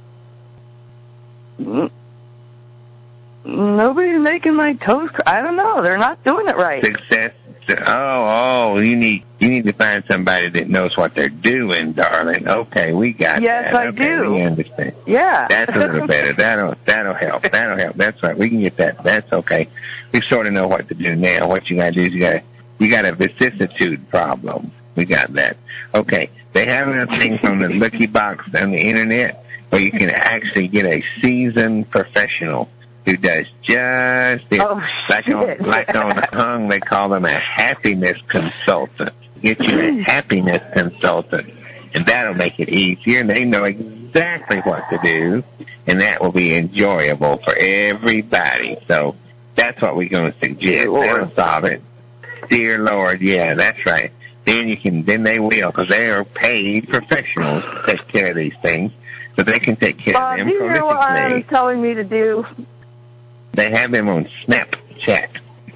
Nobody's making my toes... I don't know. They're not doing it right. Success. Oh, oh, you need you need to find somebody that knows what they're doing, darling. Okay, we got yes, that. Yes, I okay, do. We understand. Yeah. That's a little better. That'll that'll help. That'll help. That's right. We can get that. That's okay. We sort of know what to do now. What you got to do is you got you got a vicissitude problem. We got that. Okay. They have a thing from the Lucky Box on the internet. where you can actually get a seasoned professional who does just this. Oh, like on, shit. like on Hung, they call them a happiness consultant. Get you a happiness consultant, and that'll make it easier, and they know exactly what to do, and that will be enjoyable for everybody. So that's what we're going to suggest. That'll solve it. Dear Lord, yeah, that's right. Then you can, then they will, because they are paid professionals to take care of these things, so they can take care Bob, of them do you know what Ian prolifically. is telling me to do? They have them on Snapchat.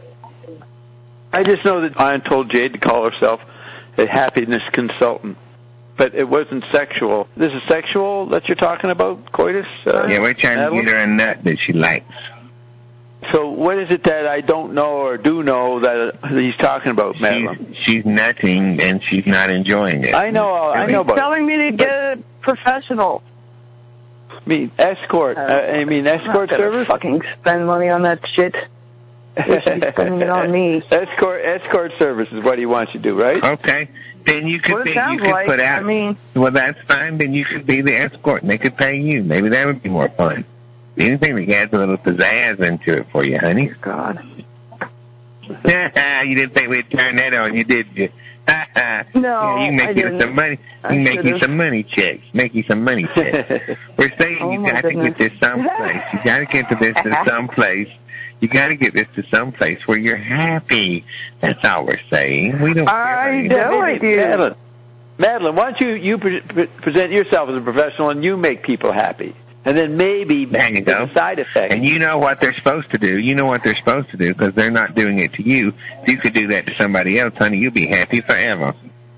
I just know that Ian told Jade to call herself a happiness consultant, but it wasn't sexual. This is sexual that you're talking about, coitus? Uh, Yeah, we're trying Madeline? to get her a nut that she likes. So what is it that I don't know or do know that he's talking about, Madeline? She's, she's nutting, and she's not enjoying it. I know, I know He's about telling me to get a professional. I mean, escort. Uh, I mean, escort I'm not gonna service? fucking spend money on that shit. They should be spending it on me. Escort, escort service is what he wants you to do, right? Okay. Then you could What it be, you sounds could like, put out, I mean- well, that's fine. Then you could be the escort, and they could pay you. Maybe that would be more fun. Anything that adds a little pizzazz into it for you, honey. God. You didn't think we'd turn that on you, did you? No, yeah, you can make I you didn't. some money. You I can make you should've. some money checks. Make you some money checks. We're saying Oh, you my got to goodness. get this someplace. You got to get to this to someplace. You got to get this to someplace where you're happy. That's all we're saying. We don't. I care. know I do. Madeline, Madeline, why don't you, you pre- pre- present yourself as a professional and you make people happy? And then maybe There you the go. side effect. And you know what they're supposed to do. You know what they're supposed to do because they're not doing it to you. If you could do that to somebody else, honey, you'll be happy forever.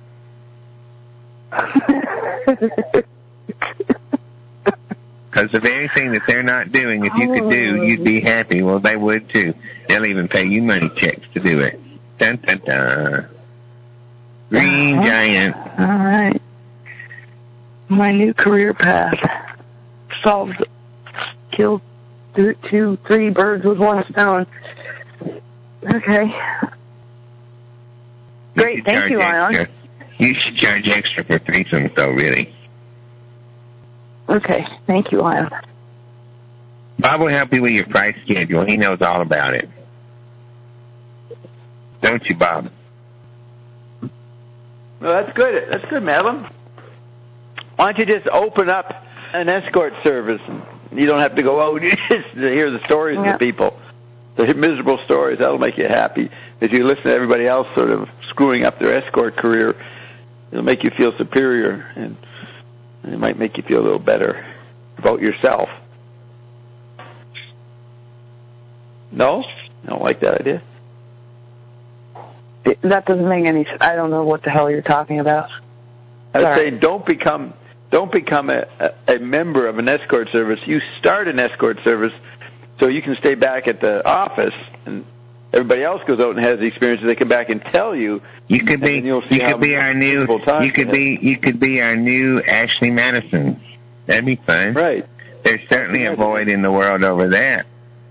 Because of anything that they're not doing, if you could do, you'd be happy. Well, they would too. They'll even pay you money checks to do it. Dun, dun, dun. Green Uh-huh. Giant. All right. My new career path solved, killed th- two, three birds with one stone. Okay. Great, should thank charge you, Ion. extra. You should charge extra for threesomes, though, really. Okay, thank you, Ion. Bob will help you with your price schedule. He knows all about it. Don't you, Bob? Well, that's good. That's good, Madeline. Why don't you just open up an escort service? You don't have to go out just to hear the stories Yeah. of the people, the miserable stories. That'll make you happy. If you listen to everybody else sort of screwing up their escort career, it'll make you feel superior, and it might make you feel a little better about yourself. No? I don't like that idea. That doesn't make any sense. I don't know what the hell you're talking about. I would Sorry. say don't become don't become a, a, a member of an escort service. You start an escort service so you can stay back at the office, and everybody else goes out and has the experiences. They come back and tell you. You could and be. then you'll see You how could be our new. miserable times You could they be. You could be our new Ashley Madison. That'd be fun. have. Right. There's certainly a void in the world over there.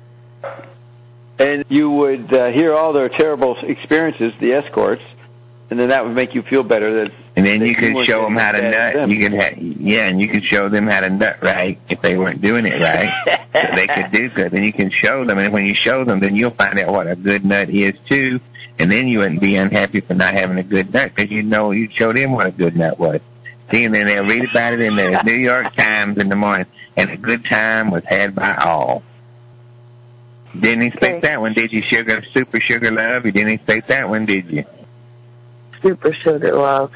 And you would uh, hear all their terrible experiences, the escorts, and then that would make you feel better. That And then that you could weren't show them getting how to as bad as nut. them. You could, ha- yeah, and you could show them how to nut right if they weren't doing it right. So they could do good. Then you can show them, and when you show them, then you'll find out what a good nut is too. And then you wouldn't be unhappy for not having a good nut because you know you showed them what a good nut was. See, and then they'll read about it in the New York Times in the morning. And a good time was had by all. Didn't expect Okay. that one, did you, Sugar? Super Sugar Love? You didn't expect that one, did you? Super sugar love.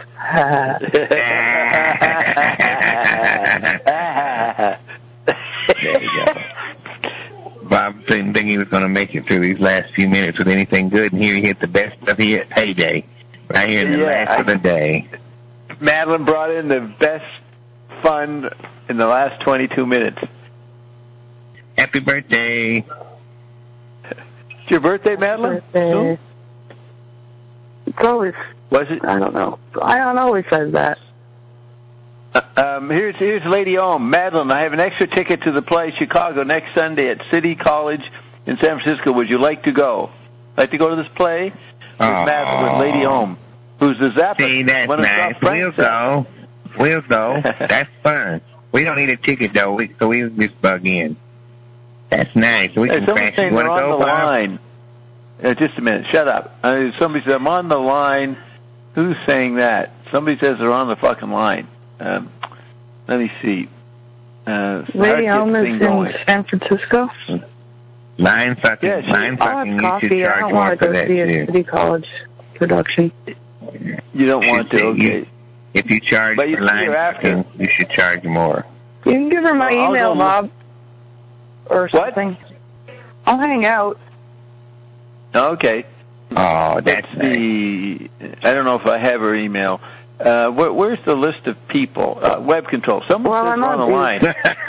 There you go. Bob didn't think he was going to make it through these last few minutes with anything good, and here he hit the best of his payday, right here in the Yeah, last I- of the day. Madeline brought in the best fun in the last twenty-two minutes. Happy birthday. It's your birthday, Madeline? Birthday. It's always, Was it? I don't know. Ion always says that. Uh, um, here's here's Lady Ohm. Madeline, I have an extra ticket to the play Chicago next Sunday at City College in San Francisco. Would you like to go? Like to go to this play? With Aw. Madeline, with Lady Ohm, who's the Zappa. See, that's one of nice. our friends. We'll go. We'll go. That's fun. We don't need a ticket, though, we, so we just bug in. That's nice. We Hey, can somebody's crash. saying You they're want to on go, the Bob? line. Uh, just a minute. Shut up. Uh, somebody said, I'm on the line. Who's saying that? Somebody says they're on the fucking line. Um, let me see. Uh, Lady how to get Elma's this thing in going. San Francisco. Line fucking, Yeah, she- line I'll fucking, have you coffee. should I charge don't more want to for go that, see a too. City College production. You don't want to, You- okay. If you charge But you for see line her after. fucking, you should charge more. You can give her my I'll email, go- Bob, or What? something. I'll hang out. Okay. Oh, that's Let's see. I don't know if I have her email. Uh, where, where's the list of people? Uh, web control. Someone Well, says I'm we're on the on line.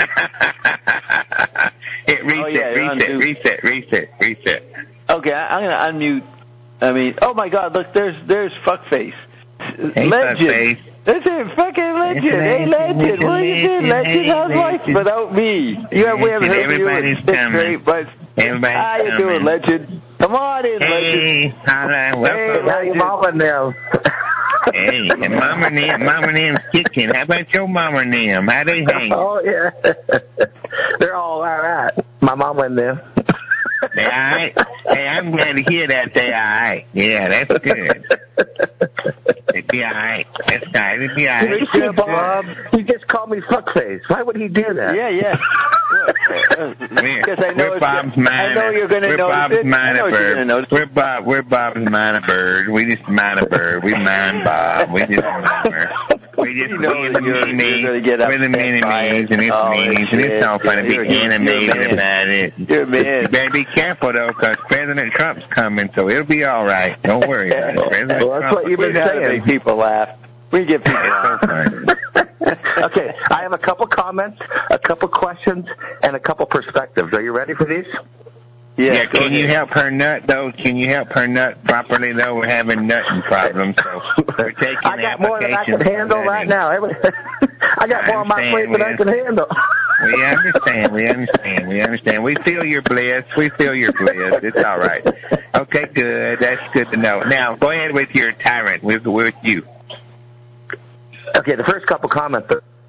Hit reset, Oh, yeah, you're on reset, Zoom. reset, reset, reset. Okay, I, I'm going to unmute. I mean, oh my God! Look, there's there's fuckface. Hey, Legend. Fuckface. That's it, fucking legend. It's Hey, Legend, legend. it's What are you doing, Legend, legend? hey, How's life Legend. without me? You have, we haven't Legend, heard of you in everybody's six coming. straight months. Everybody's How you coming. doing, legend? Come on in, legend. Hey, holla, welcome. Hey, legend. Mama now. Hey, and Mama Nim, Mama Nim's kicking. How about your Mama Nim? How they hang? Oh yeah, they're all all right. My mama and them. They all right? Hey, I'm glad to hear that they all right. Yeah, that's good. They be all right. That's nice. They be all right. You see, Bob, he just called me fuckface. Why would he do that? Yeah, yeah. We're, Because I know we're it's- Bob's I minor. know you're gonna we're notice Bob's it. I minor know you're bird. gonna notice it. We're Bob. We're Bob's minor bird. We just minor bird. We mind Bob. We just minor. We just You know we're the you're- mini you're gonna get We're the upset mini by it. me's and it's Oh, me's and it's all shit. fun to be You're- you're- you're a animated man. about it. You're a man. You better be careful though, because President Trump's coming, so it'll be all right. Don't worry about it. President Well, that's Trump. what you've We been know how to saying. make people laugh. We get people It's so laugh. funny. Okay, I have a couple comments, a couple questions, and a couple perspectives. Are you ready for these? Yeah, Yeah, go can you ahead. help her nut though? Can you help her nut properly though? We're having nutting problems, so we're taking I got more than I can applications handle for right nutting. now. Every- I got more on my I plate than I understand, can handle. We understand, we understand, we understand. We feel your bliss. We feel your bliss. It's all right. Okay, good. That's good to know. Now, go ahead with your tyrant. We're, we're with you. Okay, the first couple comments.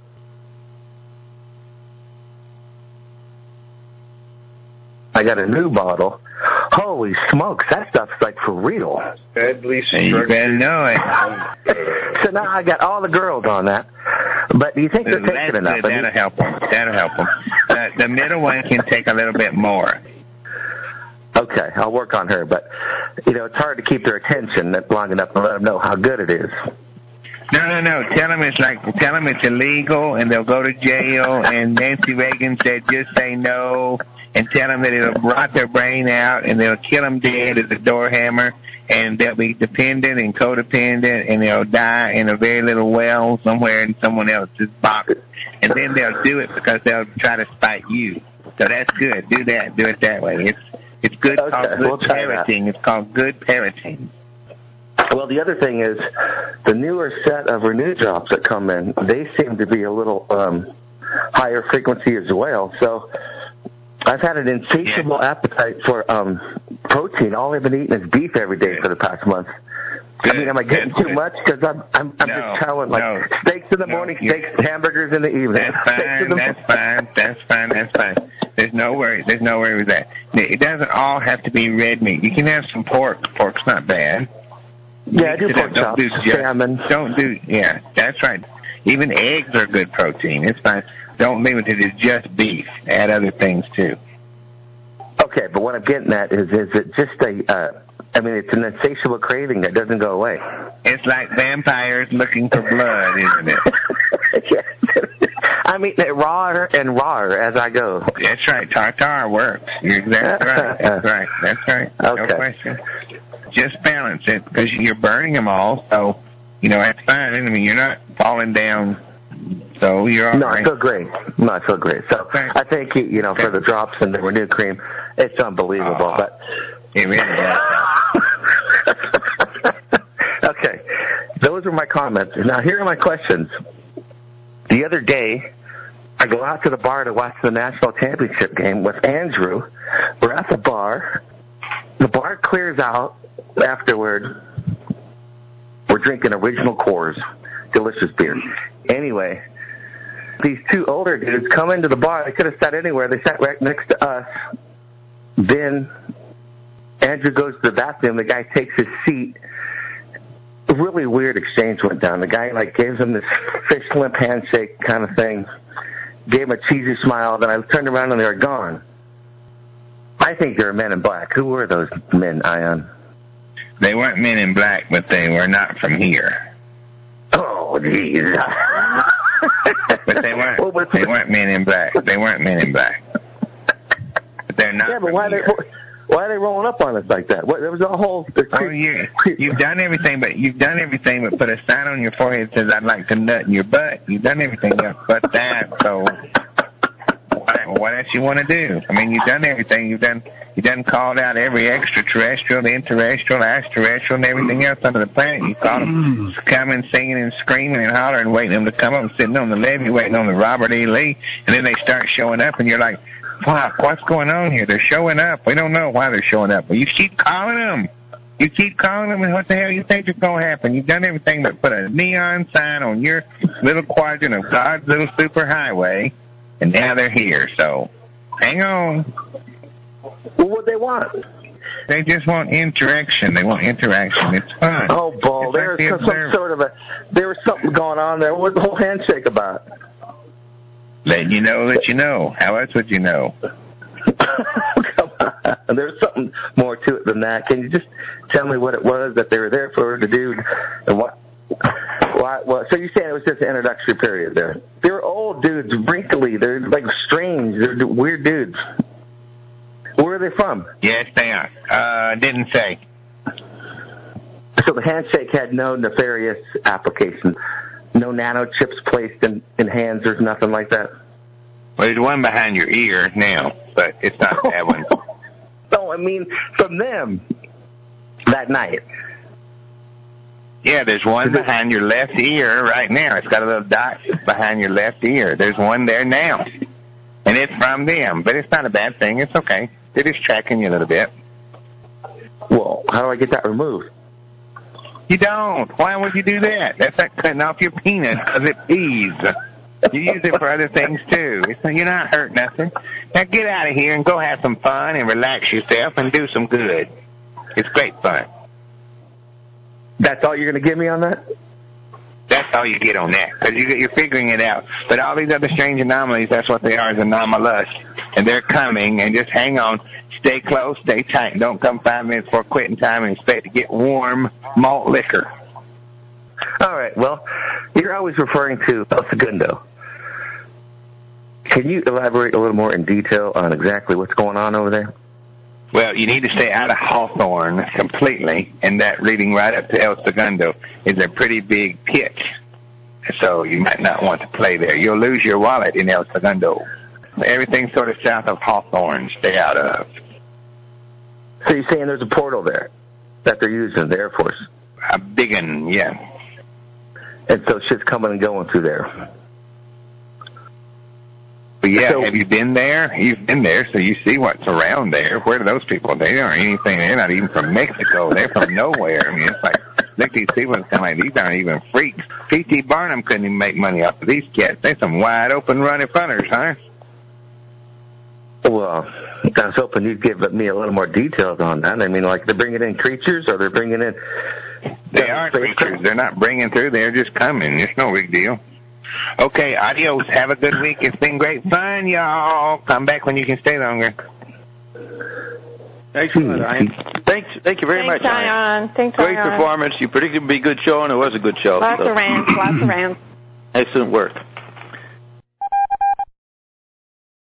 I got a new bottle. Holy smokes, that stuff's like for real. Badly And you better know it. So now I got all the girls on that. But do you think they're That's taking enough? good. That'll help them. That'll help them. Uh, the middle one can take a little bit more. Okay, I'll work on her. But, you know, it's hard to keep their attention long enough to let them know how good it is. No, no, no. Tell them it's like, tell them it's illegal and they'll go to jail. And Nancy Reagan said, just say no. And tell them that it'll rot their brain out and they'll kill them dead as a door hammer. And they'll be dependent and codependent and they'll die in a very little well somewhere in someone else's box. And then they'll do it because they'll try to spite you. So that's good. Do that. Do it that way. It's it's good. Okay, called good we'll try that. parenting. It's called good parenting. Well, the other thing is the newer set of Renew drops that come in, they seem to be a little um, higher frequency as well. So I've had an insatiable Yeah. appetite for um, protein. All I've been eating is beef every day for the past month. I mean, am I getting That's too good. much? Because I'm, I'm, I'm No, just telling, like, no. steaks in the No, morning, you- steaks, hamburgers in the evening. That's Steaks in fine. the- That's fine. That's fine. That's fine. There's no worry. There's no worry with that. It doesn't all have to be red meat. You can have some pork. Pork's not bad. Yeah, I do Mix it pork up. Don't chops, do just- salmon. Don't do. Yeah, that's right. Even eggs are good protein. It's fine. Don't limit it to just beef. Add other things too. Okay, but what I'm getting at is, is it just a, uh, I mean, it's an insatiable craving that doesn't go away. It's like vampires looking for blood, isn't it? I'm eating it rawer and rawer as I go. That's right. Tartar works. You're exactly right. That's right. That's right. No Okay. question. Just balance it because you're burning them all. So, you know, that's fine. I mean, you're not falling down. So you're all No, I right. feel great. No, I feel great. So Okay. I think, you know, for the drops and the Renew cream, it's unbelievable. Oh. But It really does. okay, those are my comments. Now here are my questions. The other day, I go out to the bar to watch the national championship game with Andrew. We're at the bar. The bar clears out afterward. We're drinking original Coors, delicious beer. Anyway, these two older dudes come into the bar. They could have sat anywhere. They sat right next to us. Then Andrew goes to the bathroom. The guy takes his seat. A really weird exchange went down. The guy like gave him this fish limp handshake kind of thing. Gave him a cheesy smile. Then I turned around and they were gone. I think they were men in black. Who were those men, Ion? They weren't men in black, but they were not from here. Oh, jeez. But they weren't. Well, but, they weren't men in black. They weren't men in black. But they're not. Yeah, but from why here. they why are they rolling up on us like that? What, there was a whole. Oh, you you've done everything, but you've done everything, but put a sign on your forehead that says "I'd like to nut in your butt." You've done everything else but that. So, what, what else you want to do? I mean, you've done everything. You've done. You done called out every extraterrestrial, the interrestrial, extraterrestrial, and everything else under the planet. You called them coming, singing, and screaming and hollering, waiting them to come up and sitting on the levee, waiting on the Robert E. Lee, and then they start showing up, and you're like, "Fuck, what's going on here? They're showing up. We don't know why they're showing up." But you keep calling them. You keep calling them, and what the hell you think is going to happen? You've done everything but put a neon sign on your little quadrant of God's little super highway, and now they're here. So, hang on. Well, what they want? They just want interaction. They want interaction. It's fun. Oh, Bull, there's like some, some sort of a, there was something going on there. What was the whole handshake about? Let you know that you know. How else would you know? Come on. There's something more to it than that. Can you just tell me what it was that they were there for to do, and what? Why, well, so you're saying it was just an introductory period there? They're old dudes, wrinkly. They're like strange. They're weird dudes. Where are they from? Yes, they are. Uh, didn't say. So the handshake had no nefarious application? No nano chips placed in, in hands or nothing like that? Well, there's one behind your ear now, but it's not that one. No, I mean from them that night. Yeah, there's one behind your left ear right now. It's got a little dot behind your left ear. There's one there now. And it's from them, but it's not a bad thing. It's okay. They're just tracking you a little bit. Well, how do I get that removed? You don't. Why would you do that? That's like cutting off your penis because it pees. You use it for other things, too. It's, you're not hurt nothing. Now get out of here and go have some fun and relax yourself and do some good. It's great fun. That's all you're going to give me on that? That's all you get on that, because you, you're figuring it out. But all these other strange anomalies, that's what they are, is anomalous. And they're coming, and just hang on. Stay close, stay tight. Don't come five minutes before quitting time and expect to get warm malt liquor. All right, well, you're always referring to El Segundo. Can you elaborate a little more in detail on exactly what's going on over there? Well, you need to stay out of Hawthorne completely, and that leading right up to El Segundo is a pretty big pit. So you might not want to play there. You'll lose your wallet in El Segundo. Everything sort of south of Hawthorne, stay out of. So you're saying there's a portal there that they're using, the Air Force? A big one, yeah. And so shit's coming and going through there. But yeah, so, have you been there? You've been there, so you see what's around there. Where are those people? They aren't anything. They're not even from Mexico. They're from nowhere. I mean, it's like, look at these people and kind of like, these aren't even freaks. P T. Barnum couldn't even make money off of these cats. They're some wide open running funners, huh? Well, I was hoping you'd give me a little more details on that. I mean, like they're bringing in creatures, or they're bringing in... They are creatures. They're not bringing through. They're just coming. It's no big deal. Okay, adios. Have a good week. It's been great fun, y'all. Come back when you can stay longer. Excellent, Ian. Thanks, thank you very Thanks, much, Ian. Ion. Thanks, Great Ion. performance. You predicted it would be a good show, and it was a good show. Lots so. of rants, lots of rants. Excellent work.